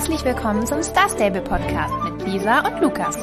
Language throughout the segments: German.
Herzlich willkommen zum Star Stable Podcast mit Lisa und Lukas.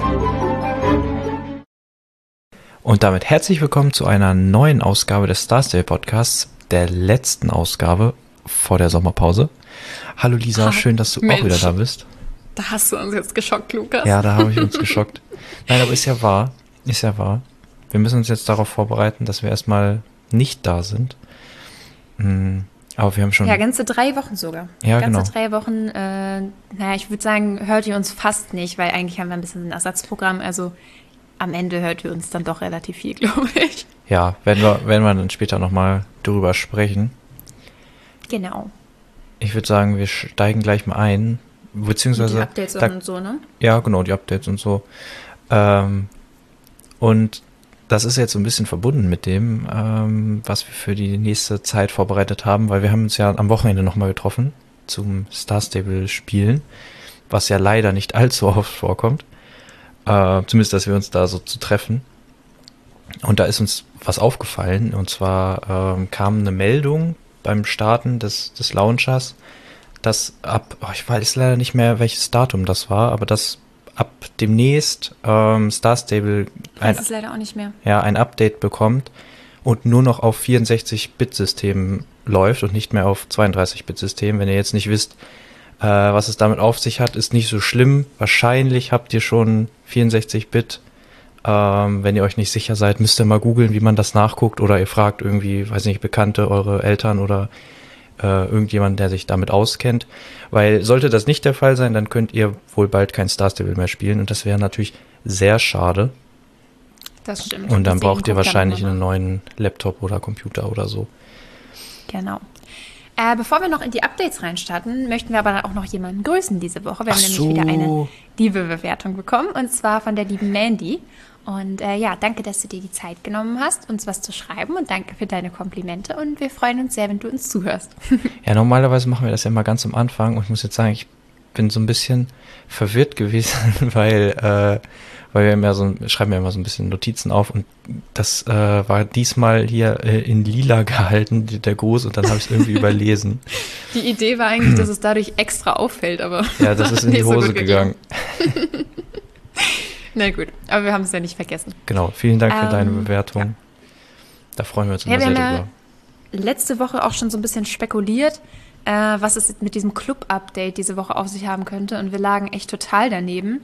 Und damit herzlich willkommen zu einer neuen Ausgabe des Star Stable Podcasts, der letzten Ausgabe vor der Sommerpause. Hallo Lisa, schön, dass du auch wieder da bist. Da hast du uns jetzt geschockt, Lukas. Ja, da habe ich uns geschockt. Nein, aber ist ja wahr. Wir müssen uns jetzt darauf vorbereiten, dass wir erstmal nicht da sind. Aber wir haben schon... Ja, ganze 3 Wochen sogar. Ja, ganze genau. 3 Wochen, ich würde sagen, hört ihr uns fast nicht, weil eigentlich haben wir ein bisschen ein Ersatzprogramm. Also am Ende hört ihr uns dann doch relativ viel, glaube ich. Ja, werden wir dann später nochmal drüber sprechen. Genau. Ich würde sagen, wir steigen gleich mal ein. Beziehungsweise... Die Updates und so, ne? Ja, genau, die Updates und so. Und das ist jetzt so ein bisschen verbunden mit dem, was wir für die nächste Zeit vorbereitet haben, weil wir haben uns ja am Wochenende nochmal getroffen zum Star Stable Spielen, was ja leider nicht allzu oft vorkommt. Zumindest, dass wir uns da so zu treffen. Und da ist uns was aufgefallen, und zwar kam eine Meldung beim Starten des Launchers, dass ich weiß leider nicht mehr, welches Datum das war, aber dass ab demnächst Star Stable Das ist leider auch nicht mehr. ein Update bekommt und nur noch auf 64-Bit-Systemen läuft und nicht mehr auf 32-Bit-Systemen. Wenn ihr jetzt nicht wisst, was es damit auf sich hat, ist nicht so schlimm. Wahrscheinlich habt ihr schon 64-Bit. Wenn ihr euch nicht sicher seid, müsst ihr mal googeln, wie man das nachguckt, oder ihr fragt irgendwie, weiß nicht, Bekannte, eure Eltern oder irgendjemand, der sich damit auskennt. Weil sollte das nicht der Fall sein, dann könnt ihr wohl bald kein Star Stable mehr spielen, und das wäre natürlich sehr schade. Das stimmt. Und dann Deswegen braucht ihr guckt wahrscheinlich da einen mal neuen Laptop oder Computer oder so. nach. Genau. Bevor wir noch in die Updates reinstarten, möchten wir aber auch noch jemanden grüßen diese Woche. Wir haben nämlich wieder eine liebe Bewertung bekommen, und zwar von der lieben Mandy. Und danke, dass du dir die Zeit genommen hast, uns was zu schreiben, und danke für deine Komplimente, und wir freuen uns sehr, wenn du uns zuhörst. Ja, normalerweise machen wir das ja mal ganz am Anfang, und ich muss jetzt sagen, ich bin so ein bisschen verwirrt gewesen, weil wir schreiben ja immer so ein bisschen Notizen auf, und das war diesmal hier in lila gehalten, der Gruß, und dann habe ich es irgendwie überlesen. Die Idee war eigentlich, dass es dadurch extra auffällt, aber Ja, das ist in die Hose gegangen. Na gut, aber wir haben es ja nicht vergessen. Genau, vielen Dank für deine Bewertung. Ja. Da freuen wir uns immer wir sehr haben drüber. Letzte Woche auch schon so ein bisschen spekuliert, was es mit diesem Club-Update diese Woche auf sich haben könnte, und wir lagen echt total daneben.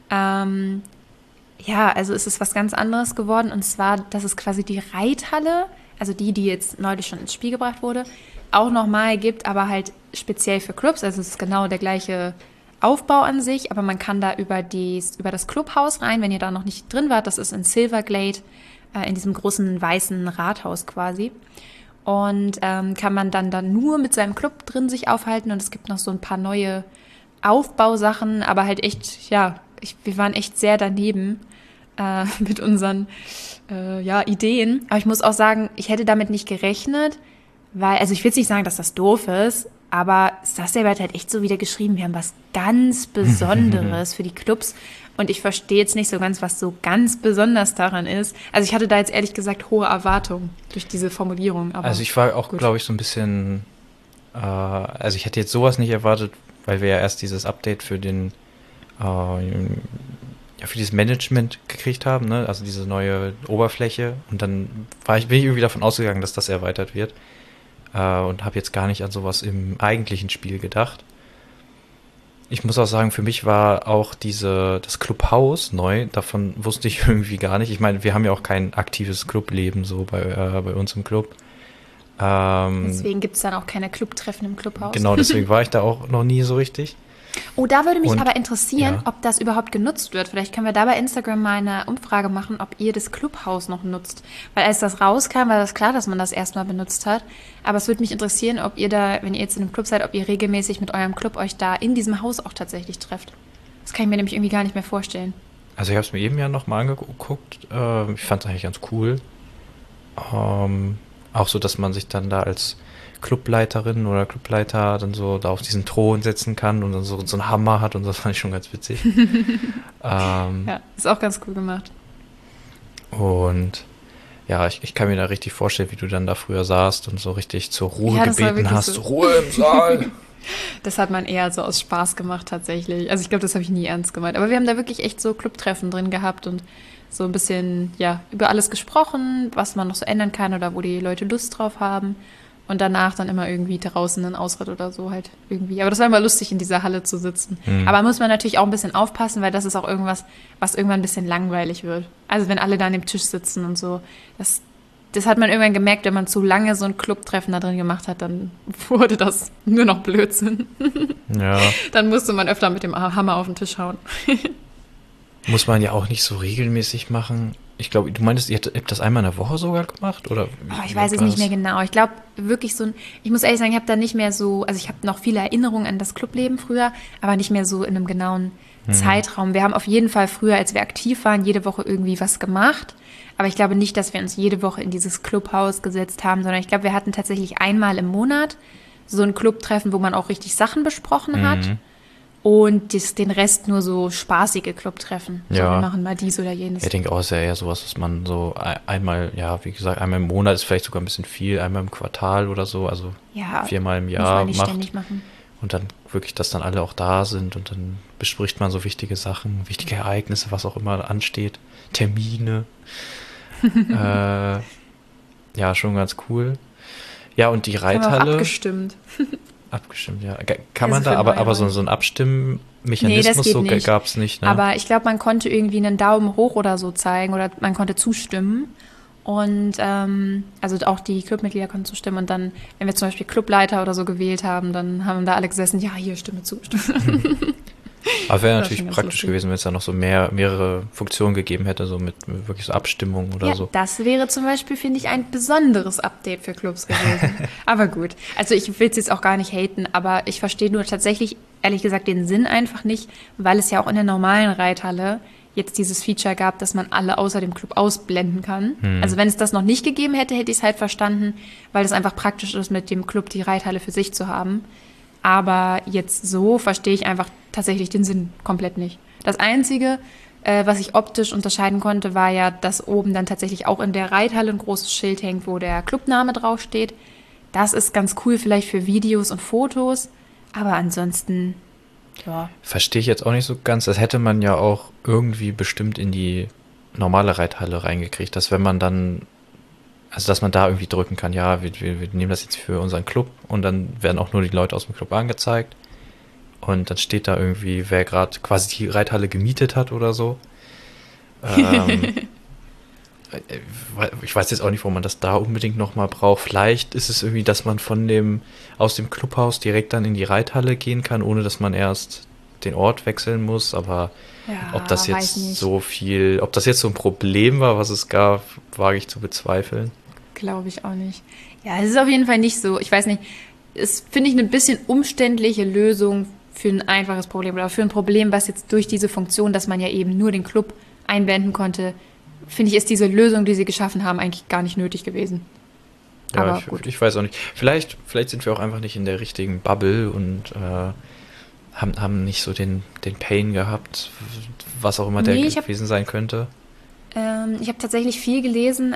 Also es ist was ganz anderes geworden, und zwar, dass es quasi die Reithalle, also die jetzt neulich schon ins Spiel gebracht wurde, auch nochmal gibt, aber halt speziell für Clubs. Also es ist genau der gleiche Aufbau an sich, aber man kann da über das Clubhaus rein, wenn ihr da noch nicht drin wart. Das ist in Silverglade, in diesem großen weißen Rathaus quasi. Und kann man dann nur mit seinem Club drin sich aufhalten, und es gibt noch so ein paar neue Aufbausachen, aber halt echt, wir waren echt sehr daneben mit unseren Ideen. Aber ich muss auch sagen, ich hätte damit nicht gerechnet, weil, also ich will jetzt nicht sagen, dass das doof ist, aber Star Stable hat halt echt so wieder geschrieben, wir haben was ganz Besonderes für die Clubs, und ich verstehe jetzt nicht so ganz, was so ganz besonders daran ist. Also ich hatte da jetzt ehrlich gesagt hohe Erwartungen durch diese Formulierung. Aber also ich war auch, glaube ich, so ein bisschen, ich hätte jetzt sowas nicht erwartet, weil wir ja erst dieses Update für für dieses Management gekriegt haben, ne? Also diese neue Oberfläche, und dann bin ich irgendwie davon ausgegangen, dass das erweitert wird, und habe jetzt gar nicht an sowas im eigentlichen Spiel gedacht. Ich muss auch sagen, für mich war auch das Clubhaus neu, davon wusste ich irgendwie gar nicht. Ich meine, wir haben ja auch kein aktives Clubleben so bei uns im Club. deswegen gibt es dann auch keine Clubtreffen im Clubhaus. Genau, deswegen war ich da auch noch nie so richtig. Oh, da würde mich Und, aber interessieren, ja. ob das überhaupt genutzt wird. Vielleicht können wir da bei Instagram mal eine Umfrage machen, ob ihr das Clubhaus noch nutzt. Weil als das rauskam, war das klar, dass man das erstmal benutzt hat. Aber es würde mich interessieren, ob ihr da, wenn ihr jetzt in einem Club seid, ob ihr regelmäßig mit eurem Club euch da in diesem Haus auch tatsächlich trefft. Das kann ich mir nämlich irgendwie gar nicht mehr vorstellen. Also ich habe es mir eben ja nochmal angeguckt. Ich fand es eigentlich ganz cool. Auch so, dass man sich dann da als Clubleiterin oder Clubleiter dann so da auf diesen Thron setzen kann und dann so einen Hammer hat, und das fand ich schon ganz witzig. Ja, ist auch ganz cool gemacht. Und ja, ich kann mir da richtig vorstellen, wie du dann da früher saßt und so richtig zur Ruhe Ja, das war gebeten wirklich hast. so. Ruhe im Saal! Das hat man eher so aus Spaß gemacht tatsächlich. Also ich glaube, das habe ich nie ernst gemeint. Aber wir haben da wirklich echt so Clubtreffen drin gehabt und so ein bisschen, ja, über alles gesprochen, was man noch so ändern kann oder wo die Leute Lust drauf haben. Und danach dann immer irgendwie draußen einen Ausritt oder so halt irgendwie. Aber das war immer lustig, in dieser Halle zu sitzen. Aber muss man natürlich auch ein bisschen aufpassen, weil das ist auch irgendwas, was irgendwann ein bisschen langweilig wird. Also wenn alle da an dem Tisch sitzen und so, das hat man irgendwann gemerkt, wenn man zu lange so ein Clubtreffen da drin gemacht hat, dann wurde das nur noch Blödsinn. Ja. Dann musste man öfter mit dem Hammer auf den Tisch hauen. Muss man ja auch nicht so regelmäßig machen. Ich glaube, du meintest, ihr habt das einmal in der Woche sogar gemacht? Oder ich weiß es nicht mehr genau. Ich glaube wirklich ich muss ehrlich sagen, ich habe da nicht mehr so, also ich habe noch viele Erinnerungen an das Clubleben früher, aber nicht mehr so in einem genauen Zeitraum. Wir haben auf jeden Fall früher, als wir aktiv waren, jede Woche irgendwie was gemacht. Aber ich glaube nicht, dass wir uns jede Woche in dieses Clubhaus gesetzt haben, sondern ich glaube, wir hatten tatsächlich einmal im Monat so ein Clubtreffen, wo man auch richtig Sachen besprochen hat. Und den Rest nur so spaßige Clubtreffen. So, Ja. wir machen mal dies oder jenes. Ich denke auch, ist ja eher sowas, was man so einmal, ja, wie gesagt, einmal im Monat ist vielleicht sogar ein bisschen viel, einmal im Quartal oder so, also Ja, 4-mal im muss Jahr man nicht macht. ständig machen. Und dann wirklich, dass dann alle auch da sind und dann bespricht man so wichtige Sachen, wichtige Ereignisse, was auch immer ansteht, Termine. Ja, schon ganz cool. Ja, und die Haben wir auch Reithalle. abgestimmt. Abgestimmt, ja. Kann man Also da, für aber neue so ein Abstimmmechanismus geht so nicht. gab es nicht, ne? Aber ich glaube, man konnte irgendwie einen Daumen hoch oder so zeigen oder man konnte zustimmen. Und also auch die Clubmitglieder konnten zustimmen. Und dann, wenn wir zum Beispiel Clubleiter oder so gewählt haben, dann haben da alle gesessen, ja, hier, Stimme zu. Aber wäre war natürlich schon ganz praktisch lustig. gewesen, wenn es da noch so mehrere Funktionen gegeben hätte, so mit wirklich so Abstimmungen oder Ja, so. das wäre zum Beispiel, finde ich, ein besonderes Update für Clubs gewesen. Aber gut, also ich will es jetzt auch gar nicht haten, aber ich verstehe nur tatsächlich, ehrlich gesagt, den Sinn einfach nicht, weil es ja auch in der normalen Reithalle jetzt dieses Feature gab, dass man alle außer dem Club ausblenden kann. Also wenn es das noch nicht gegeben hätte, hätte ich es halt verstanden, weil es einfach praktisch ist, mit dem Club die Reithalle für sich zu haben. Aber jetzt so verstehe ich einfach tatsächlich den Sinn komplett nicht. Das Einzige, was ich optisch unterscheiden konnte, war ja, dass oben dann tatsächlich auch in der Reithalle ein großes Schild hängt, wo der Clubname draufsteht. Das ist ganz cool vielleicht für Videos und Fotos, aber ansonsten, ja. Verstehe ich jetzt auch nicht so ganz. Das hätte man ja auch irgendwie bestimmt in die normale Reithalle reingekriegt, dass wenn man dann, also dass man da irgendwie drücken kann, ja, wir nehmen das jetzt für unseren Club und dann werden auch nur die Leute aus dem Club angezeigt. Und dann steht da irgendwie, wer gerade quasi die Reithalle gemietet hat oder so. Ich weiß jetzt auch nicht, warum man das da unbedingt nochmal braucht. Vielleicht ist es irgendwie, dass man aus dem Clubhaus direkt dann in die Reithalle gehen kann, ohne dass man erst den Ort wechseln muss. Aber Ja, ob das weiß jetzt nicht. ob das jetzt so ein Problem war, was es gab, wage ich zu bezweifeln. Glaube ich auch nicht. Ja, es ist auf jeden Fall nicht so. Ich weiß nicht, es finde ich eine bisschen umständliche Lösung für ein einfaches Problem oder für ein Problem, was jetzt durch diese Funktion, dass man ja eben nur den Club einblenden konnte, finde ich, ist diese Lösung, die sie geschaffen haben, eigentlich gar nicht nötig gewesen. Ja, Aber gut. ich weiß auch nicht. Vielleicht sind wir auch einfach nicht in der richtigen Bubble und haben nicht so den Pain gehabt, was auch immer der Nee, gewesen sein könnte. Ich habe tatsächlich viel gelesen,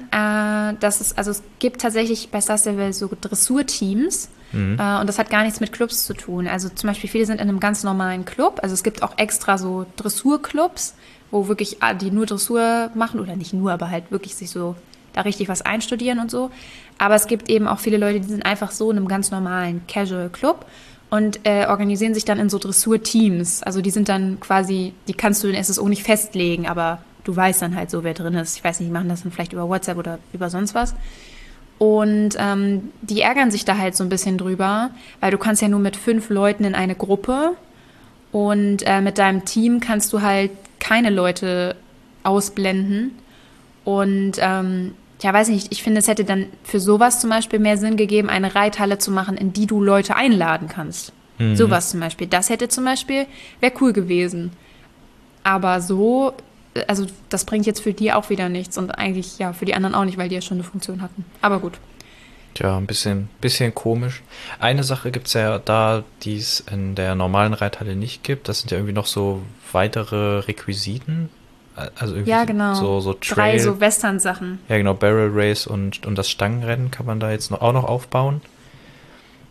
es gibt tatsächlich bei Star Stable so Dressurteams und das hat gar nichts mit Clubs zu tun. Also zum Beispiel viele sind in einem ganz normalen Club, also es gibt auch extra so Dressurclubs, wo wirklich die nur Dressur machen oder nicht nur, aber halt wirklich sich so da richtig was einstudieren und so. Aber es gibt eben auch viele Leute, die sind einfach so in einem ganz normalen Casual Club und organisieren sich dann in so Dressurteams. Also die sind dann quasi, die kannst du in SSO nicht festlegen, aber du weißt dann halt so, wer drin ist. Ich weiß nicht, die machen das dann vielleicht über WhatsApp oder über sonst was. Und die ärgern sich da halt so ein bisschen drüber, weil du kannst ja nur mit 5 Leuten in eine Gruppe und mit deinem Team kannst du halt keine Leute ausblenden. Und ja, weiß nicht, ich finde, es hätte dann für sowas zum Beispiel mehr Sinn gegeben, eine Reithalle zu machen, in die du Leute einladen kannst. Sowas zum Beispiel. Das hätte zum Beispiel, wäre cool gewesen. Aber so, also das bringt jetzt für die auch wieder nichts und eigentlich ja für die anderen auch nicht, weil die ja schon eine Funktion hatten. Aber gut. Tja, ein bisschen komisch. Eine Sache gibt es ja da, die es in der normalen Reithalle nicht gibt. Das sind ja irgendwie noch so weitere Requisiten. Also irgendwie Ja, genau. so 3 Trail. so Western-Sachen. Ja, genau, Barrel Race und das Stangenrennen kann man da jetzt auch noch aufbauen.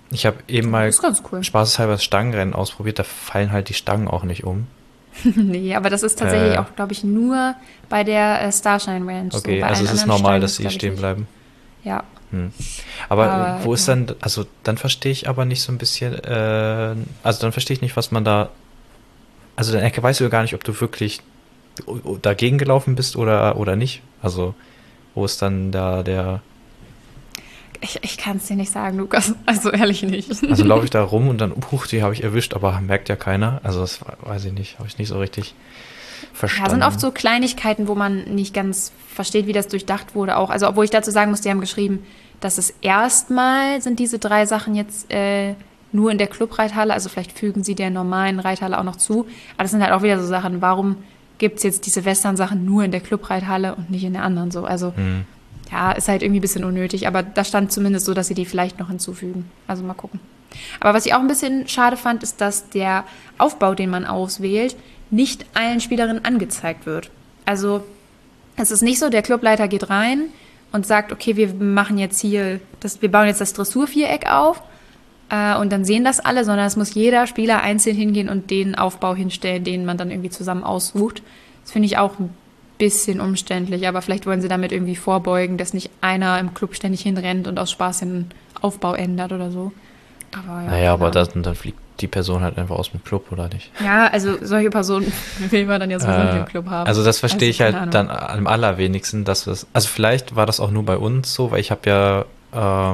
Ich habe eben mal Das ist ganz cool. spaßeshalber das Stangenrennen ausprobiert, da fallen halt die Stangen auch nicht um. Nee, aber das ist tatsächlich auch, glaube ich, nur bei der Starshine Ranch. Okay, so. Bei also allen es ist anderen normal, Steinen dass ist, sie glaub ich, stehen nicht. bleiben. Ja, Aber wo ist ja. dann, also dann verstehe ich aber nicht so ein bisschen, also dann verstehe ich nicht, was man da, also dann weißt du ja gar nicht, ob du wirklich dagegen gelaufen bist oder nicht. Also wo ist dann da der, Ich kann es dir nicht sagen, Lukas. Also ehrlich nicht. also laufe ich da rum und dann, huch, die habe ich erwischt, aber merkt ja keiner. Also das weiß ich nicht, habe ich nicht so richtig verstanden. Ja, sind oft so Kleinigkeiten, wo man nicht ganz versteht, wie das durchdacht wurde auch. Also obwohl ich dazu sagen muss, die haben geschrieben, dass es erstmal sind diese 3 Sachen jetzt nur in der Clubreithalle. Also vielleicht fügen sie der normalen Reithalle auch noch zu. Aber das sind halt auch wieder so Sachen, warum gibt es jetzt diese Western-Sachen nur in der Clubreithalle und nicht in der anderen so? Also ja, ist halt irgendwie ein bisschen unnötig. Aber da stand zumindest so, dass sie die vielleicht noch hinzufügen. Also mal gucken. Aber was ich auch ein bisschen schade fand, ist, dass der Aufbau, den man auswählt, nicht allen Spielerinnen angezeigt wird. Also es ist nicht so, der Clubleiter geht rein und sagt, okay, wir machen jetzt hier, wir bauen jetzt das Dressurviereck auf und dann sehen das alle, sondern es muss jeder Spieler einzeln hingehen und den Aufbau hinstellen, den man dann irgendwie zusammen aussucht. Das finde ich auch ein bisschen umständlich, aber vielleicht wollen sie damit irgendwie vorbeugen, dass nicht einer im Club ständig hinrennt und aus Spaß den Aufbau ändert oder so. Aber ja, naja, aber keine Ahnung. dann fliegt die Person halt einfach aus dem Club, oder nicht? Ja, also solche Personen will man dann ja sowieso nicht im Club haben. Also das verstehe ich keine halt Ahnung. dann am allerwenigsten, dass wir es, also vielleicht war das auch nur bei uns so, weil ich habe ja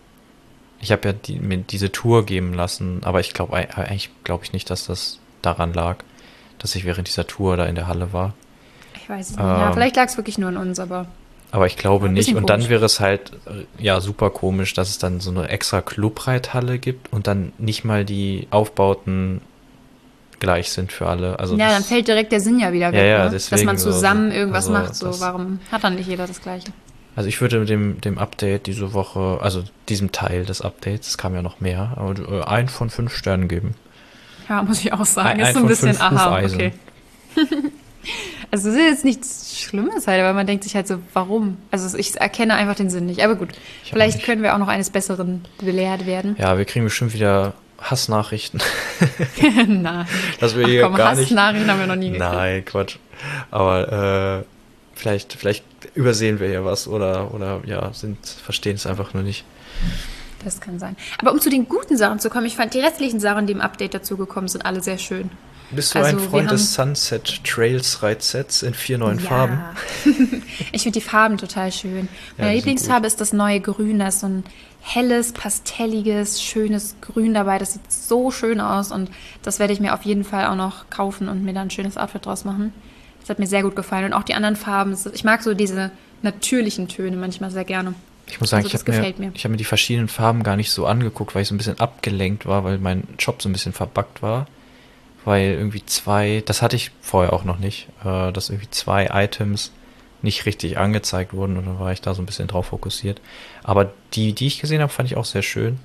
mir diese Tour geben lassen, aber eigentlich glaube ich nicht, dass das daran lag, dass ich während dieser Tour da in der Halle war. Ich weiß es nicht. Ja, vielleicht lag es wirklich nur an uns, aber Aber ich glaube ein nicht. bisschen Und dann komisch. wäre es halt, ja, super komisch, dass es dann so eine extra Clubreithalle gibt und dann nicht mal die Aufbauten gleich sind für alle. Also ja, dann fällt direkt der Sinn ja wieder weg, ja, ne? Dass deswegen man zusammen so, irgendwas also macht. So, das- warum hat dann nicht jeder das Gleiche? Also ich würde dem Update diese Woche, also diesem Teil des Updates, es kam ja noch mehr, aber 1 von 5 Sternen geben. Ja, muss ich auch sagen. Ein Ist so ein von bisschen, 5 aha, Hufeisen. okay. Also es ist jetzt nichts Schlimmes halt, aber man denkt sich halt so, warum? Also ich erkenne einfach den Sinn nicht. Aber gut, Ich auch vielleicht nicht. können wir auch noch eines Besseren belehrt werden. Ja, wir kriegen bestimmt wieder Hassnachrichten, Nein. dass wir Ach hier komm, gar nicht... Hassnachrichten haben wir noch nie gekriegt. Nein, Quatsch. Aber vielleicht übersehen wir hier was oder ja, verstehen es einfach nur nicht. Das kann sein. Aber um zu den guten Sachen zu kommen, ich fand die restlichen Sachen, die im Update dazugekommen sind, alle sehr schön. Bist du Also, ein wir Freund haben- des Sunset Trails Reitsets in 4 neuen Farben? Ich finde die Farben total schön. Meine die sind Lieblingsfarbe ist das neue Grün. Da ist so ein helles, pastelliges, schönes Grün dabei. Das sieht so schön aus und das werde ich mir auf jeden Fall auch noch kaufen und mir dann ein schönes Outfit draus machen. Das hat mir sehr gut gefallen. Und auch die anderen Farben. Ich mag so diese natürlichen Töne manchmal sehr gerne. Ich muss sagen, Also das gefällt mir. ich habe mir die verschiedenen Farben gar nicht so angeguckt, weil ich so ein bisschen abgelenkt war, weil mein Job so ein bisschen verbuggt war. Weil irgendwie das hatte ich vorher auch noch nicht, dass irgendwie 2 Items nicht richtig angezeigt wurden und dann war ich da so ein bisschen drauf fokussiert. Aber die ich gesehen habe, fand ich auch sehr schön.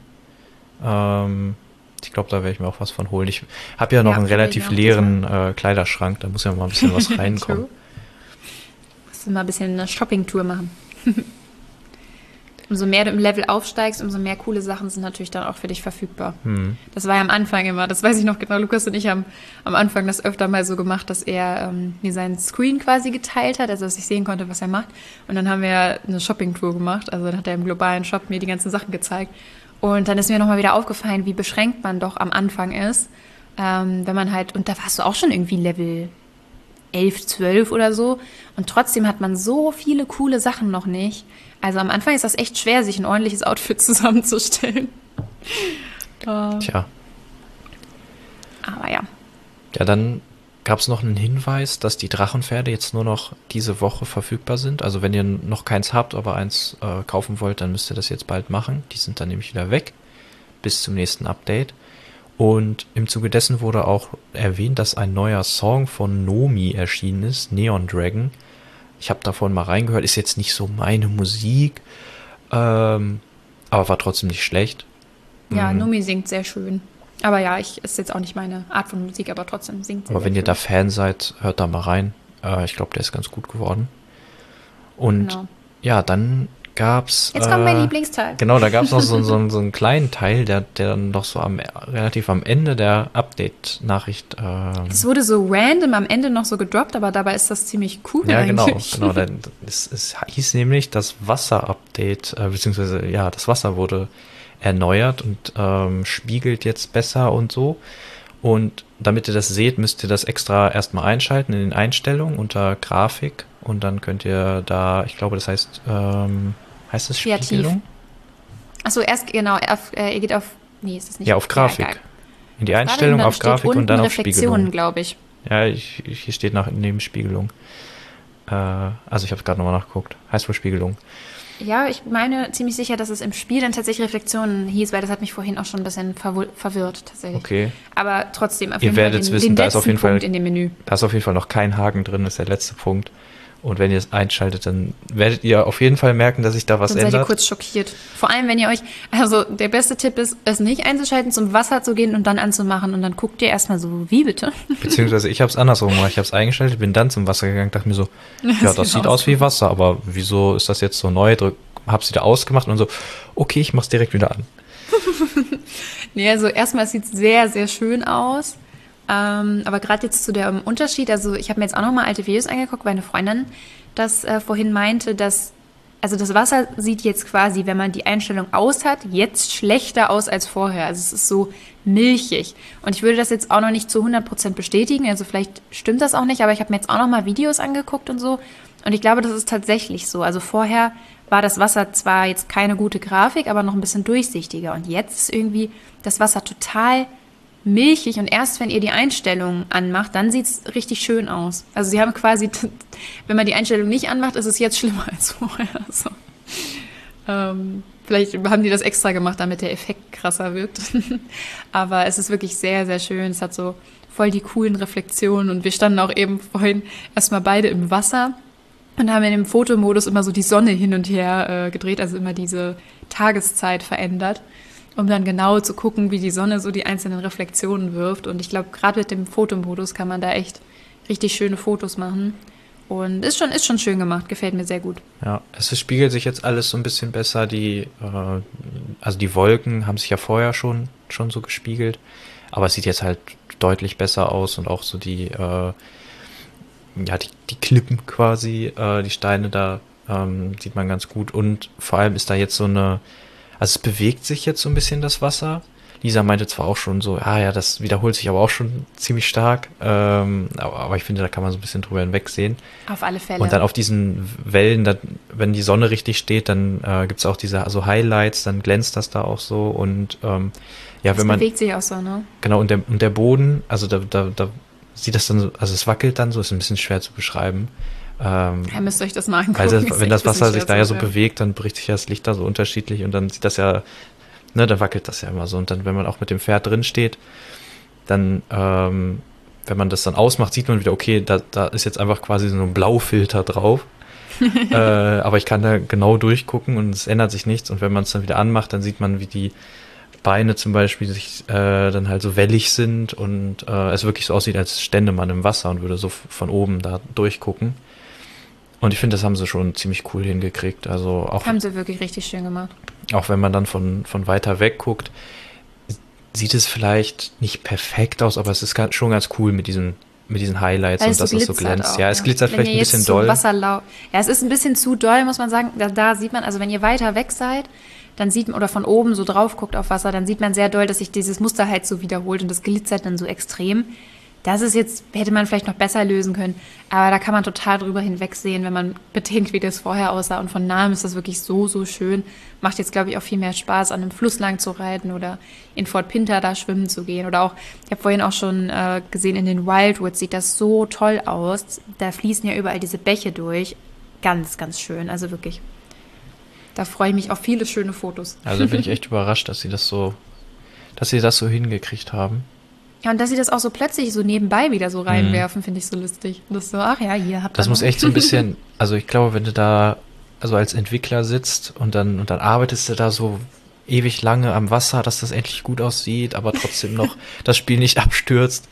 Ich glaube, da werde ich mir auch was von holen. Ich habe ja noch Ja, einen da werde ich relativ mir auch leeren Kleiderschrank, da muss ja mal ein bisschen was reinkommen. True. Musst du mal ein bisschen eine Shopping-Tour machen. Umso mehr du im Level aufsteigst, umso mehr coole Sachen sind natürlich dann auch für dich verfügbar. Das war ja am Anfang immer, das weiß ich noch genau, Lukas und ich haben am Anfang das öfter mal so gemacht, dass er mir seinen Screen quasi geteilt hat, also dass ich sehen konnte, was er macht. Und dann haben wir eine Shopping-Tour gemacht, also dann hat er im globalen Shop mir die ganzen Sachen gezeigt. Und dann ist mir nochmal wieder aufgefallen, wie beschränkt man doch am Anfang ist, wenn man halt, und da warst du auch schon irgendwie Level 11, 12 oder so. Und trotzdem hat man so viele coole Sachen noch nicht. Also am Anfang ist das echt schwer, sich ein ordentliches Outfit zusammenzustellen. Tja. Aber ja. Ja, dann gab es noch einen Hinweis, dass die Drachenpferde jetzt nur noch diese Woche verfügbar sind. Also wenn ihr noch keins habt, aber eins kaufen wollt, dann müsst ihr das jetzt bald machen. Die sind dann nämlich wieder weg bis zum nächsten Update. Und im Zuge dessen wurde auch erwähnt, dass ein neuer Song von Nomi erschienen ist, Neon Dragon. Ich habe davon mal reingehört, ist jetzt nicht so meine Musik, aber war trotzdem nicht schlecht. Ja, Nomi singt sehr schön. Aber ja, ist jetzt auch nicht meine Art von Musik, aber trotzdem singt sie Aber sehr wenn ihr schön. da Fan seid, hört da mal rein. Ich glaube, der ist ganz gut geworden. Und Genau. ja, dann gab's. Jetzt kommt mein Lieblingsteil. Genau, da gab es noch so einen kleinen Teil, der dann noch so relativ am Ende der Update-Nachricht. Es wurde so random am Ende noch so gedroppt, aber dabei ist das ziemlich cool eigentlich. Genau. Es hieß nämlich, das Wasser-Update, beziehungsweise ja, das Wasser wurde erneuert und spiegelt jetzt besser und so. Und damit ihr das seht, müsst ihr das extra erstmal einschalten in den Einstellungen unter Grafik. Und dann könnt ihr da, ich glaube, das heißt, heißt es Spiegelung? Achso, erst, genau, ihr geht auf, nee, ist das nicht? Ja, auf Grafik. Ja, in die Einstellung, auf Grafik und dann auf Spiegelung. Glaube ich. Ja, hier steht neben Spiegelung. Also ich habe es gerade nochmal nachgeguckt. Heißt wohl Spiegelung. Ja, ich meine ziemlich sicher, dass es im Spiel dann tatsächlich Reflexionen hieß, weil das hat mich vorhin auch schon ein bisschen verwirrt tatsächlich. Okay. Aber trotzdem, auf jeden Fall den da ist auf jeden Fall in dem Menü. Da ist auf jeden Fall noch kein Haken drin, das ist der letzte Punkt. Und wenn ihr es einschaltet, dann werdet ihr auf jeden Fall merken, dass sich da was ändert. Dann seid ihr kurz schockiert. Vor allem, wenn ihr euch, also der beste Tipp ist, es nicht einzuschalten, zum Wasser zu gehen und dann anzumachen. Und dann guckt ihr erstmal so, wie bitte? Beziehungsweise ich habe es andersrum gemacht. Ich habe es eingeschaltet, bin dann zum Wasser gegangen, dachte mir so, ja, das sieht aus wie Wasser, aber wieso ist das jetzt so neu? Hab's wieder ausgemacht und so, okay, ich mach's direkt wieder an. Nee, also erstmal sieht es sehr, sehr schön aus. Aber gerade jetzt zu dem Unterschied, also ich habe mir jetzt auch nochmal alte Videos angeguckt, weil eine Freundin das vorhin meinte, dass, also das Wasser sieht jetzt quasi, wenn man die Einstellung aus hat, jetzt schlechter aus als vorher. Also es ist so milchig. Und ich würde das jetzt auch noch nicht zu 100% bestätigen, also vielleicht stimmt das auch nicht, aber ich habe mir jetzt auch nochmal Videos angeguckt und so. Und ich glaube, das ist tatsächlich so. Also vorher war das Wasser zwar jetzt keine gute Grafik, aber noch ein bisschen durchsichtiger. Und jetzt ist irgendwie das Wasser total milchig und erst wenn ihr die Einstellungen anmacht, dann sieht es richtig schön aus. Also sie haben quasi, wenn man die Einstellung nicht anmacht, ist es jetzt schlimmer als vorher. So. Vielleicht haben die das extra gemacht, damit der Effekt krasser wirkt. Aber es ist wirklich sehr, sehr schön. Es hat so voll die coolen Reflexionen und wir standen auch eben vorhin erstmal beide im Wasser und haben in dem Fotomodus immer so die Sonne hin und her gedreht, also immer diese Tageszeit verändert, um dann genau zu gucken, wie die Sonne so die einzelnen Reflexionen wirft. Und ich glaube, gerade mit dem Fotomodus kann man da echt richtig schöne Fotos machen. Und ist schon schön gemacht, gefällt mir sehr gut. Ja, es spiegelt sich jetzt alles so ein bisschen besser. Also die Wolken haben sich ja vorher schon so gespiegelt. Aber es sieht jetzt halt deutlich besser aus und auch so die Klippen quasi, die Steine da sieht man ganz gut. Und vor allem ist da jetzt so eine, also es bewegt sich jetzt so ein bisschen das Wasser. Lisa meinte zwar auch schon so, das wiederholt sich aber auch schon ziemlich stark. Aber ich finde, da kann man so ein bisschen drüber hinwegsehen. Auf alle Fälle. Und dann auf diesen Wellen, wenn die Sonne richtig steht, dann gibt es auch diese Highlights, dann glänzt das da auch so. Und das wenn man bewegt sich auch so, ne? Genau, und der Boden, also da sieht das dann so, also es wackelt dann so, ist ein bisschen schwer zu beschreiben. Ihr müsst euch das mal angucken. Also wenn das Wasser sich da ja so bewegt, dann bricht sich das Licht da so unterschiedlich und dann sieht das ja, ne, dann wackelt das ja immer so. Und dann, wenn man auch mit dem Pferd drin steht, dann, wenn man das dann ausmacht, sieht man wieder, okay, da ist jetzt einfach quasi so ein Blaufilter drauf. Aber ich kann da genau durchgucken und es ändert sich nichts. Und wenn man es dann wieder anmacht, dann sieht man, wie die Beine zum Beispiel sich dann halt so wellig sind und es wirklich so aussieht, als stände man im Wasser und würde so von oben da durchgucken. Und ich finde, das haben sie schon ziemlich cool hingekriegt. Also auch, haben sie wirklich richtig schön gemacht. Auch wenn man dann von weiter weg guckt, sieht es vielleicht nicht perfekt aus, aber es ist schon ganz cool mit diesen Highlights und dass es so glänzt. Auch, ja, es glitzert vielleicht ein bisschen doll. Es ist ein bisschen zu doll, muss man sagen. Da sieht man, also wenn ihr weiter weg seid, dann sieht man, oder von oben so drauf guckt auf Wasser, dann sieht man sehr doll, dass sich dieses Muster halt so wiederholt und das glitzert dann so extrem. Das ist jetzt, hätte man vielleicht noch besser lösen können, aber da kann man total drüber hinwegsehen, wenn man bedenkt, wie das vorher aussah. Und von nahem ist das wirklich so, so schön. Macht jetzt, glaube ich, auch viel mehr Spaß, an einem Fluss lang zu reiten oder in Fort Pinter da schwimmen zu gehen. Oder auch, ich habe vorhin auch schon gesehen, in den Wildwoods sieht das so toll aus. Da fließen ja überall diese Bäche durch. Ganz, ganz schön, also wirklich. Da freue ich mich auf viele schöne Fotos. Also bin ich echt überrascht, dass sie das so hingekriegt haben. Ja, und dass sie das auch so plötzlich so nebenbei wieder so reinwerfen, finde ich so lustig. Und das so, hier habt ihr das muss echt so ein bisschen, also ich glaube, wenn du da also als Entwickler sitzt und dann arbeitest du da so ewig lange am Wasser, dass das endlich gut aussieht, aber trotzdem noch das Spiel nicht abstürzt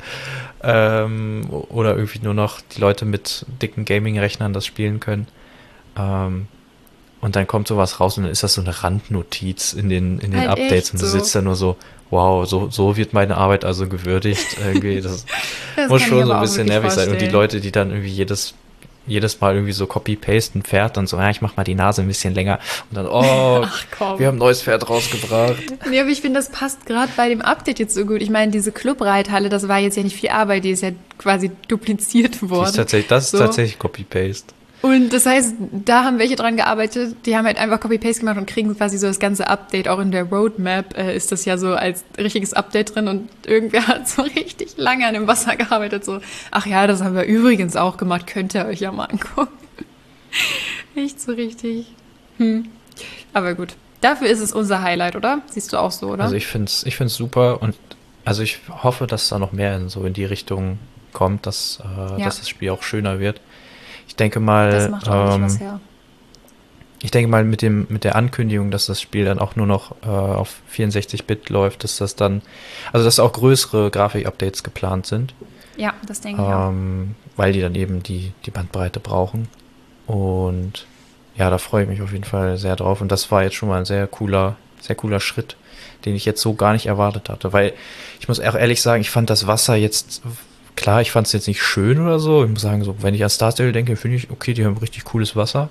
oder irgendwie nur noch die Leute mit dicken Gaming-Rechnern das spielen können. Und dann kommt sowas raus und dann ist das so eine Randnotiz in den Halt Updates. echt Und du so. sitzt da nur so, wow, so wird meine Arbeit also gewürdigt. Irgendwie, das Das muss kann schon ich so aber ein auch bisschen wirklich nervig sein. Und die vorstellen. Leute, die dann irgendwie jedes Mal irgendwie so Copy-Pasten Pferd und so, ja, ich mach mal die Nase ein bisschen länger. Und dann, oh, Ach komm. wir haben ein neues Pferd rausgebracht. Nee, aber ich finde, das passt gerade bei dem Update jetzt so gut. Ich meine, diese Clubreithalle, das war jetzt ja nicht viel Arbeit, die ist ja quasi dupliziert worden. Das ist So. tatsächlich Copy-Paste. Und das heißt, da haben welche dran gearbeitet, die haben halt einfach Copy-Paste gemacht und kriegen quasi so das ganze Update. Auch in der Roadmap ist das ja so als richtiges Update drin und irgendwer hat so richtig lange an dem Wasser gearbeitet. So, ach ja, das haben wir übrigens auch gemacht, könnt ihr euch ja mal angucken. Nicht so richtig. Aber gut, dafür ist es unser Highlight, oder? Siehst du auch so, oder? Also ich find's super und also ich hoffe, dass da noch mehr in die Richtung kommt, dass das Spiel auch schöner wird. Ich denke mal, das macht auch nicht was her. ich denke mal mit der Ankündigung, dass das Spiel dann auch nur noch auf 64-Bit läuft, dass dass auch größere Grafik-Updates geplant sind, Ja, das denke ich auch. weil die dann eben die Bandbreite brauchen. Und ja, da freue ich mich auf jeden Fall sehr drauf. Und das war jetzt schon mal ein sehr cooler Schritt, den ich jetzt so gar nicht erwartet hatte. Weil ich muss auch ehrlich sagen, ich fand das Wasser jetzt, klar, ich fand es jetzt nicht schön oder so. Ich muss sagen, so, wenn ich an Star Stable denke, finde ich, okay, die haben richtig cooles Wasser.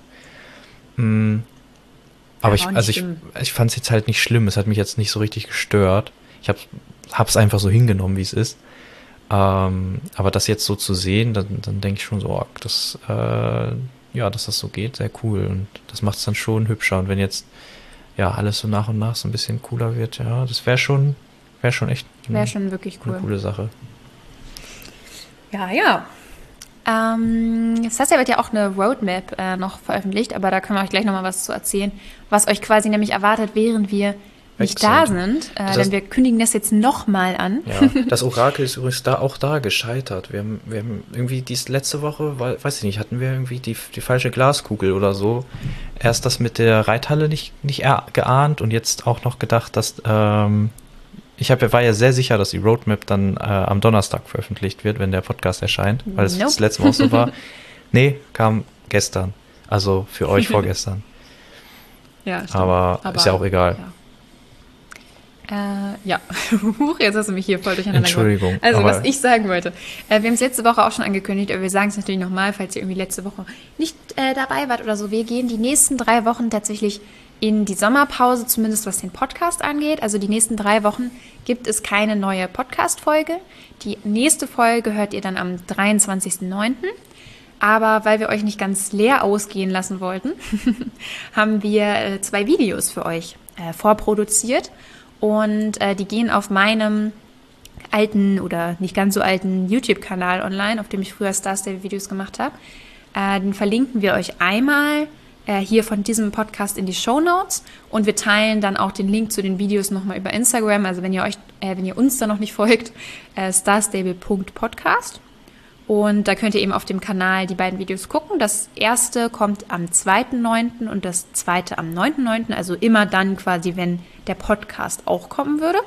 Aber Ja, war auch nicht ich fand es jetzt halt nicht schlimm. Es hat mich jetzt nicht so richtig gestört. Ich hab's einfach so hingenommen, wie es ist. Aber das jetzt so zu sehen, dann denke ich schon so, oh, dass das so geht, sehr cool. Und das macht es dann schon hübscher. Und wenn jetzt ja alles so nach und nach so ein bisschen cooler wird, ja, das wäre schon echt Wäre schon wirklich cool. eine coole Sache. Ja. Das heißt, ja, wird ja auch eine Roadmap noch veröffentlicht, aber da können wir euch gleich nochmal was zu erzählen, was euch quasi nämlich erwartet, während wir nicht Weg da sind. sind. Das Denn heißt- wir kündigen das jetzt nochmal an. Ja, das Orakel ist übrigens da gescheitert. Wir haben irgendwie letzte Woche, weiß ich nicht, hatten wir irgendwie die falsche Glaskugel oder so. Erst das mit der Reithalle nicht geahnt und jetzt auch noch gedacht, dass war ja sehr sicher, dass die Roadmap dann am Donnerstag veröffentlicht wird, wenn der Podcast erscheint, weil es Nope. das letzte Mal auch so war. Nee, kam gestern. Also für euch vorgestern. Ja, stimmt. Aber ist ja auch egal. Ja. Huch, jetzt hast du mich hier voll durcheinander Entschuldigung, gebracht. Also, aber- was ich sagen wollte. Wir haben es letzte Woche auch schon angekündigt, aber wir sagen es natürlich nochmal, falls ihr irgendwie letzte Woche nicht dabei wart oder so. Wir gehen die nächsten 3 Wochen tatsächlich in die Sommerpause, zumindest was den Podcast angeht. Also die nächsten 3 Wochen gibt es keine neue Podcast-Folge. Die nächste Folge hört ihr dann am 23.09. Aber weil wir euch nicht ganz leer ausgehen lassen wollten, haben wir 2 Videos für euch vorproduziert. Und die gehen auf meinem alten oder nicht ganz so alten YouTube-Kanal online, auf dem ich früher Star Stable-Videos gemacht habe. Den verlinken wir euch einmal hier von diesem Podcast in die Shownotes und wir teilen dann auch den Link zu den Videos nochmal über Instagram. Also wenn ihr uns da noch nicht folgt, starstable.podcast. Und da könnt ihr eben auf dem Kanal die beiden Videos gucken. Das erste kommt am 2.9. und das zweite am 9.9. Also immer dann quasi, wenn der Podcast auch kommen würde.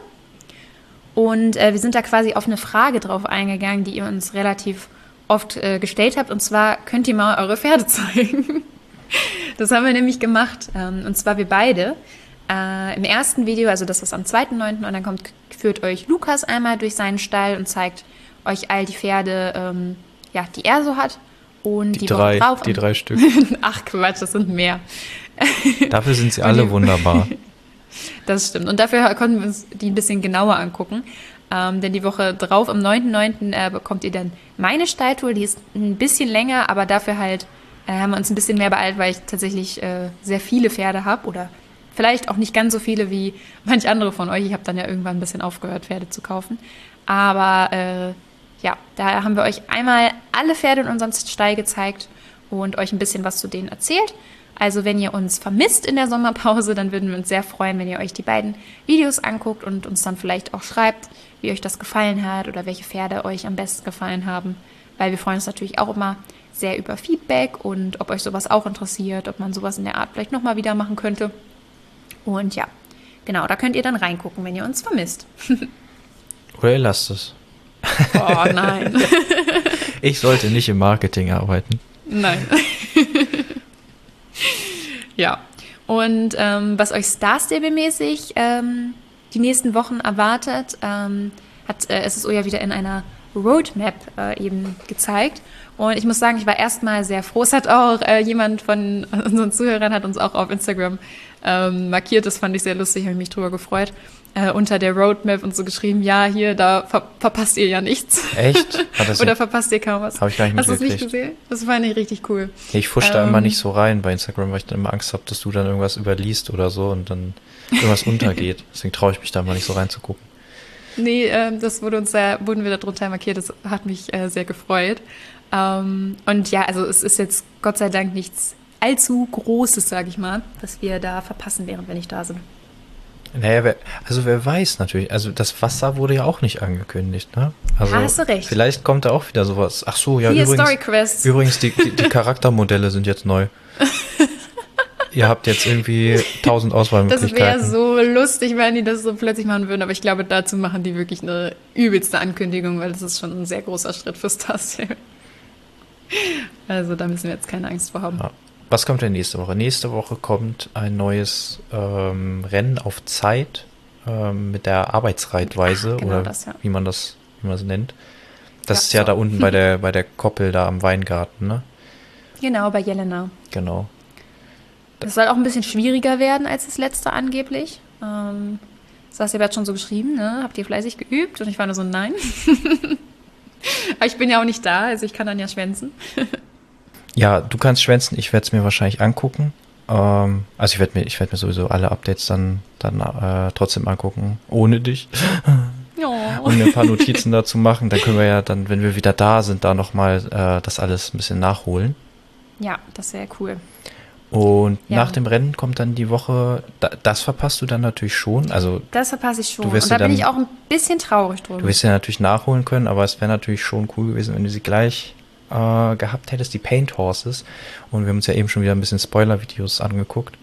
Und wir sind da quasi auf eine Frage drauf eingegangen, die ihr uns relativ oft gestellt habt. Und zwar, könnt ihr mal eure Pferde zeigen? Das haben wir nämlich gemacht. Und zwar wir beide. Im ersten Video, also das ist am 2.9. und dann führt euch Lukas einmal durch seinen Stall und zeigt euch all die Pferde, die er so hat. Und die Woche drauf. Die 3 Stück. Ach Quatsch, das sind mehr. Dafür sind sie alle wunderbar. Das stimmt. Und dafür konnten wir uns die ein bisschen genauer angucken. Denn die Woche drauf, am 9.9. Bekommt ihr dann meine Stalltour. Die ist ein bisschen länger, aber dafür halt haben wir uns ein bisschen mehr beeilt, weil ich tatsächlich sehr viele Pferde habe. Oder vielleicht auch nicht ganz so viele wie manch andere von euch. Ich habe dann ja irgendwann ein bisschen aufgehört, Pferde zu kaufen. Aber da haben wir euch einmal alle Pferde in unserem Stall gezeigt und euch ein bisschen was zu denen erzählt. Also wenn ihr uns vermisst in der Sommerpause, dann würden wir uns sehr freuen, wenn ihr euch die beiden Videos anguckt und uns dann vielleicht auch schreibt, wie euch das gefallen hat oder welche Pferde euch am besten gefallen haben. Weil wir freuen uns natürlich auch immer sehr über Feedback und ob euch sowas auch interessiert, ob man sowas in der Art vielleicht nochmal wieder machen könnte. Und ja, genau, da könnt ihr dann reingucken, wenn ihr uns vermisst. Oder ihr lasst es. Oh nein. Ich sollte nicht im Marketing arbeiten. Nein. Ja. Und was euch Star Stable-mäßig die nächsten Wochen erwartet, hat SSO ja wieder in einer Roadmap eben gezeigt. Und ich muss sagen, ich war erstmal sehr froh. Es hat auch jemand von unseren Zuhörern hat uns auch auf Instagram markiert. Das fand ich sehr lustig, habe mich drüber gefreut. Unter der Roadmap und so geschrieben, ja, hier, da verpasst ihr ja nichts. Echt? Oder verpasst ihr kaum was? Habe ich gar nicht mitgekriegt. Hast du es nicht gesehen? Das fand ich richtig cool. Ich fusch da immer nicht so rein bei Instagram, weil ich dann immer Angst habe, dass du dann irgendwas überliest oder so und dann irgendwas untergeht. Deswegen traue ich mich da mal nicht so reinzugucken. Nee, das wurden wir da drunter markiert. Das hat mich sehr gefreut. Und ja, also es ist jetzt Gott sei Dank nichts allzu Großes, sage ich mal, was wir da verpassen, während wir nicht da sind. Naja, wer weiß natürlich. Also das Wasser wurde ja auch nicht angekündigt, ne? Also hast du recht. Vielleicht kommt da auch wieder sowas. Ach so, ja, hier übrigens die Charaktermodelle sind jetzt neu. Ihr habt jetzt irgendwie 1000 Auswahlmöglichkeiten. Das wäre so lustig, wenn die das so plötzlich machen würden, aber ich glaube, dazu machen die wirklich eine übelste Ankündigung, weil das ist schon ein sehr großer Schritt für Star Stable. Also da müssen wir jetzt keine Angst vor haben. Ja. Was kommt denn nächste Woche? Nächste Woche kommt ein neues Rennen auf Zeit mit der Arbeitsreitweise genau oder das, ja. wie man das nennt. Das ist ja da unten bei der Koppel da am Weingarten, ne? Genau, bei Jelena. Genau. Das soll auch ein bisschen schwieriger werden als das letzte angeblich. Das hast du ja schon so geschrieben, ne? Habt ihr fleißig geübt? Und ich war nur so, nein. Aber ich bin ja auch nicht da, also ich kann dann ja schwänzen. Ja, du kannst schwänzen, ich werde es mir wahrscheinlich angucken. Also ich werd mir sowieso alle Updates dann trotzdem angucken, ohne dich. Oh. Und mir ein paar Notizen dazu machen. Dann können wir ja dann, wenn wir wieder da sind, da nochmal das alles ein bisschen nachholen. Ja, das wäre cool. Und nach dem Rennen kommt dann die Woche, das verpasst du dann natürlich schon. Also das verpasse ich schon. Und da bin ich auch ein bisschen traurig drum. Du wirst ja natürlich nachholen können, aber es wäre natürlich schon cool gewesen, wenn du sie gleich gehabt hättest, die Paint Horses. Und wir haben uns ja eben schon wieder ein bisschen Spoiler-Videos angeguckt.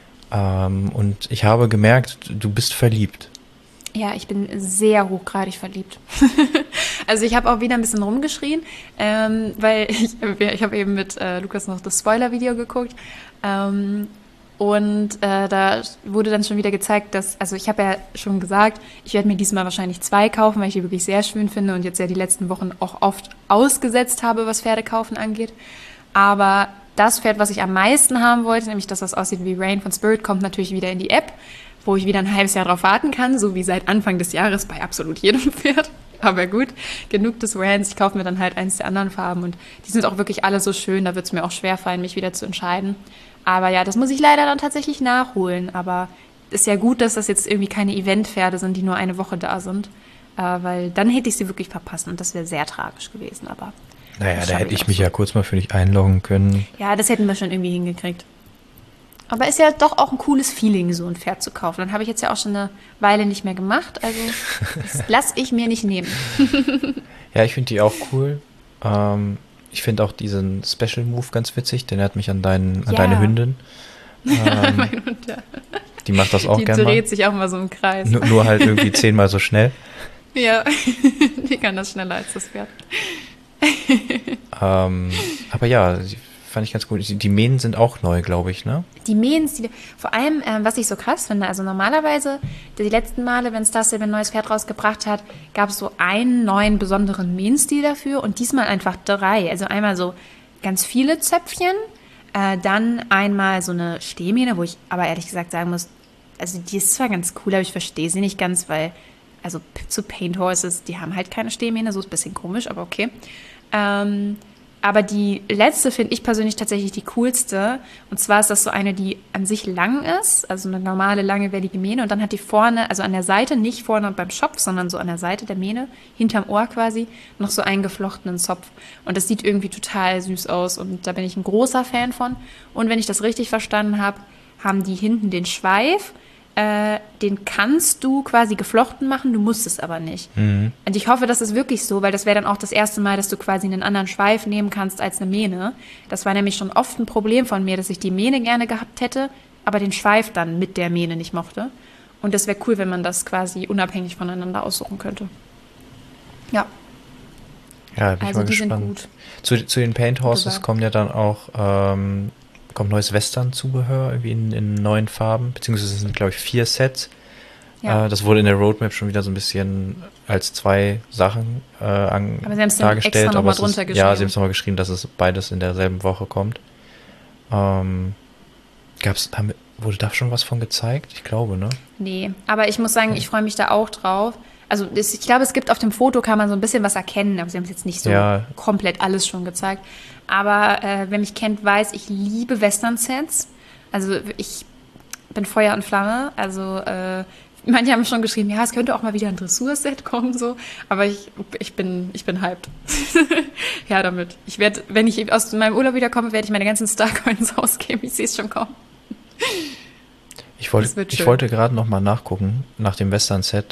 Und ich habe gemerkt, du bist verliebt. Ja, ich bin sehr hochgradig verliebt. Also ich habe auch wieder ein bisschen rumgeschrien, weil ich habe eben mit Lukas noch das Spoiler-Video geguckt. Und da wurde dann schon wieder gezeigt, also ich habe ja schon gesagt, ich werde mir diesmal wahrscheinlich 2 kaufen, weil ich die wirklich sehr schön finde und jetzt ja die letzten Wochen auch oft ausgesetzt habe, was Pferdekaufen angeht. Aber das Pferd, was ich am meisten haben wollte, nämlich das, was aussieht wie Rain von Spirit, kommt natürlich wieder in die App, wo ich wieder ein halbes Jahr drauf warten kann, so wie seit Anfang des Jahres bei absolut jedem Pferd. Aber gut, genug des Rans. Ich kaufe mir dann halt eins der anderen Farben und die sind auch wirklich alle so schön, da wird es mir auch schwerfallen, mich wieder zu entscheiden. Aber ja, das muss ich leider dann tatsächlich nachholen. Aber ist ja gut, dass das jetzt irgendwie keine Eventpferde sind, die nur eine Woche da sind. Weil dann hätte ich sie wirklich verpasst und das wäre sehr tragisch gewesen. Aber naja, da hätte ich mich ja kurz mal für dich einloggen können. Ja, das hätten wir schon irgendwie hingekriegt. Aber ist ja doch auch ein cooles Feeling, so ein Pferd zu kaufen. Dann habe ich jetzt ja auch schon eine Weile nicht mehr gemacht. Also das lasse ich mir nicht nehmen. Ja, ich finde die auch cool. Ich finde auch diesen Special Move ganz witzig. Den erinnert mich an deine Hündin. Mein Hund, ja. Die macht das auch gerne mal. Die dreht sich auch mal so im Kreis. Nur halt irgendwie 10-mal so schnell. Ja, die kann das schneller als das Pferd. Aber ja, fand ich ganz gut. Die Mähnen sind auch neu, glaube ich, ne? Die Mähnen, vor allem, was ich so krass finde, also normalerweise, die letzten Male, wenn Star Stable ein neues Pferd rausgebracht hat, gab es so einen neuen besonderen Mähenstil dafür und diesmal einfach 3. Also einmal so ganz viele Zöpfchen, dann einmal so eine Stehmähne, wo ich aber ehrlich gesagt sagen muss, also die ist zwar ganz cool, aber ich verstehe sie nicht ganz, weil, also zu Paint Horses, die haben halt keine Stehmähne, so ist ein bisschen komisch, aber okay. Aber die letzte finde ich persönlich tatsächlich die coolste. Und zwar ist das so eine, die an sich lang ist, also eine normale, lange, wellige Mähne. Und dann hat die vorne, also an der Seite, nicht vorne beim Schopf, sondern so an der Seite der Mähne, hinterm Ohr quasi, noch so einen geflochtenen Zopf. Und das sieht irgendwie total süß aus. Und da bin ich ein großer Fan von. Und wenn ich das richtig verstanden habe, haben die hinten den Schweif. Den kannst du quasi geflochten machen, du musst es aber nicht. Mhm. Und ich hoffe, das ist wirklich so, weil das wäre dann auch das erste Mal, dass du quasi einen anderen Schweif nehmen kannst als eine Mähne. Das war nämlich schon oft ein Problem von mir, dass ich die Mähne gerne gehabt hätte, aber den Schweif dann mit der Mähne nicht mochte. Und das wäre cool, wenn man das quasi unabhängig voneinander aussuchen könnte. Ja. Ja, bin also ich mal die gespannt. sind gut. Zu den Paint Horses kommen ja dann auch kommt neues Western-Zubehör irgendwie in neuen Farben, beziehungsweise es sind, glaube ich, 4 Sets. Ja. Das wurde in der Roadmap schon wieder so ein bisschen als 2 Sachen Aber sie haben es dann dargestellt. extra nochmal es ist, drunter geschrieben. ja, sie haben es nochmal geschrieben, dass es beides in derselben Woche kommt. Wurde da schon was von gezeigt? Ich glaube, ne? Nee, aber ich muss sagen, ich freue mich da auch drauf. Also ich glaube, es gibt auf dem Foto, kann man so ein bisschen was erkennen, aber sie haben es jetzt nicht so komplett alles schon gezeigt. Aber wer mich kennt, weiß, ich liebe Western-Sets. Also ich bin Feuer und Flamme. Also manche haben schon geschrieben, ja, es könnte auch mal wieder ein Dressur-Set kommen, so. Aber ich bin hyped. Ja, damit. Ich werde, wenn ich aus meinem Urlaub wiederkomme, werde ich meine ganzen Starcoins ausgeben. Ich sehe es schon kommen. Ich wollte gerade noch mal nachgucken, nach dem Western-Set.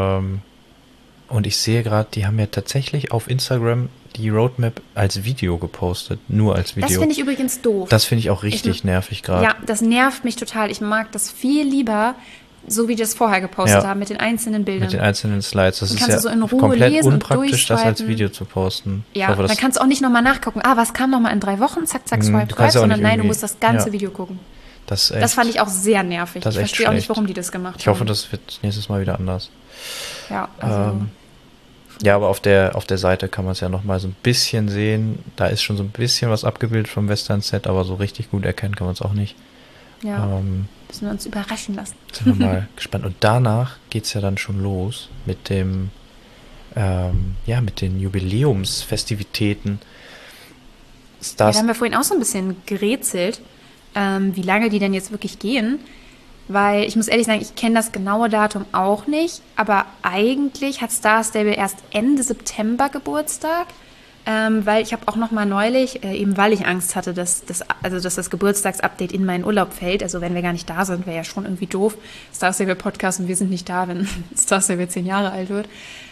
Und ich sehe gerade, die haben ja tatsächlich auf Instagram die Roadmap als Video gepostet. Nur als Video. Das finde ich übrigens doof. Das finde ich auch richtig nervig gerade. Ja, das nervt mich total. Ich mag das viel lieber, so wie die das vorher gepostet haben, mit den einzelnen Bildern. Mit den einzelnen Slides. Das ist ja so in Ruhe komplett lesen unpraktisch, das als Video zu posten. Ja, dann kannst du auch nicht nochmal nachgucken. Was kam nochmal in 3 Wochen? Zack, zack, swipe right. Sondern nein, du musst das ganze Video gucken. Das fand ich auch sehr nervig. Ich verstehe auch nicht, warum die das gemacht haben. Ich hoffe, das wird nächstes Mal wieder anders. Ja, also ja, aber auf der Seite kann man es ja nochmal so ein bisschen sehen. Da ist schon so ein bisschen was abgebildet vom Western-Set, aber so richtig gut erkennen kann man es auch nicht. Ja, müssen wir uns überraschen lassen. Sind wir mal gespannt. Und danach geht es ja dann schon los mit dem, mit den Jubiläumsfestivitäten. Da haben wir vorhin auch so ein bisschen gerätselt, wie lange die denn jetzt wirklich gehen. Weil ich muss ehrlich sagen, ich kenne das genaue Datum auch nicht, aber eigentlich hat Star Stable erst Ende September Geburtstag, weil ich habe auch noch mal neulich, eben weil ich Angst hatte, dass das Geburtstagsupdate in meinen Urlaub fällt, also wenn wir gar nicht da sind, wäre ja schon irgendwie doof, Star Stable Podcast und wir sind nicht da, wenn Star Stable 10 Jahre alt wird,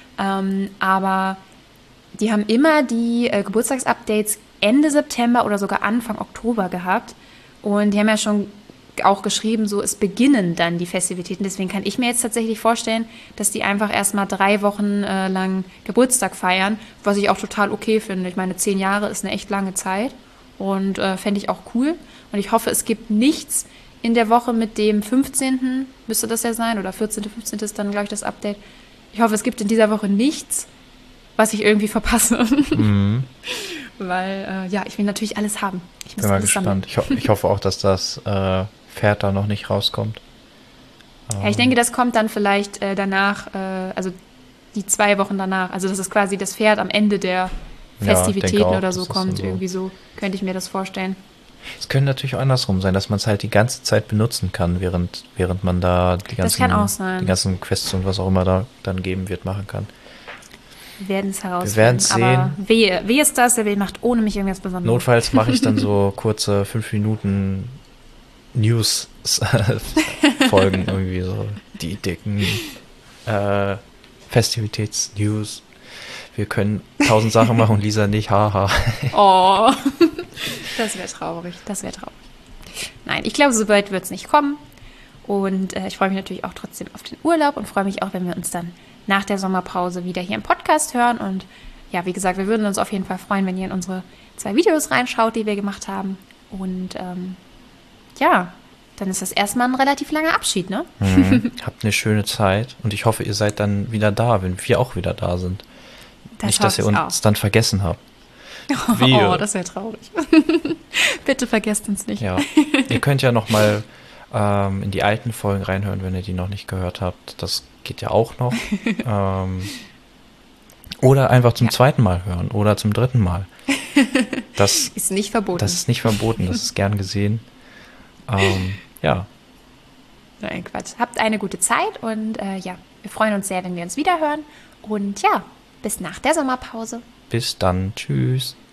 aber die haben immer die Geburtstagsupdates Ende September oder sogar Anfang Oktober gehabt und die haben ja schon auch geschrieben, so es beginnen dann die Festivitäten. Deswegen kann ich mir jetzt tatsächlich vorstellen, dass die einfach erstmal 3 Wochen lang Geburtstag feiern, was ich auch total okay finde. Ich meine, 10 Jahre ist eine echt lange Zeit und fände ich auch cool. Und ich hoffe, es gibt nichts in der Woche mit dem 15. müsste das ja sein, oder 14., 15. ist dann, glaube ich, das Update. Ich hoffe, es gibt in dieser Woche nichts, was ich irgendwie verpasse. Mhm. Weil, ich will natürlich alles haben. Ich bin mal gespannt. Ich hoffe auch, dass das Pferd da noch nicht rauskommt. Ja, ich denke, das kommt dann vielleicht danach, also die 2 Wochen danach. Also, dass es quasi das Pferd am Ende der Festivitäten auch, oder so kommt. So. Irgendwie so könnte ich mir das vorstellen. Es könnte natürlich auch andersrum sein, dass man es halt die ganze Zeit benutzen kann, während man da die ganzen Quests und was auch immer da dann geben wird, machen kann. Wir werden es herausfinden. Wir werden es sehen. Aber wehe es das, der macht ohne mich irgendwas Besonderes. Notfalls mache ich dann so kurze 5 Minuten News-Folgen irgendwie so. Die dicken Festivitäts-News. Wir können 1000 Sachen machen und Lisa nicht, haha. Oh, das wäre traurig. Nein, ich glaube, so weit wird es nicht kommen. Und ich freue mich natürlich auch trotzdem auf den Urlaub und freue mich auch, wenn wir uns dann nach der Sommerpause wieder hier im Podcast hören. Und ja, wie gesagt, wir würden uns auf jeden Fall freuen, wenn ihr in unsere 2 Videos reinschaut, die wir gemacht haben. Und dann ist das erstmal ein relativ langer Abschied, ne? Habt eine schöne Zeit und ich hoffe, ihr seid dann wieder da, wenn wir auch wieder da sind. Nicht, dass ihr uns dann vergessen habt. Oh, das wäre traurig. Bitte vergesst uns nicht. Ja, ihr könnt ja noch mal in die alten Folgen reinhören, wenn ihr die noch nicht gehört habt. Das geht ja auch noch. Oder einfach zum 2. Mal hören oder zum 3. Mal. Das ist nicht verboten. Das ist nicht verboten, das ist gern gesehen. Nein, Quatsch. Habt eine gute Zeit und wir freuen uns sehr, wenn wir uns wieder hören. Und ja, bis nach der Sommerpause. Bis dann. Tschüss.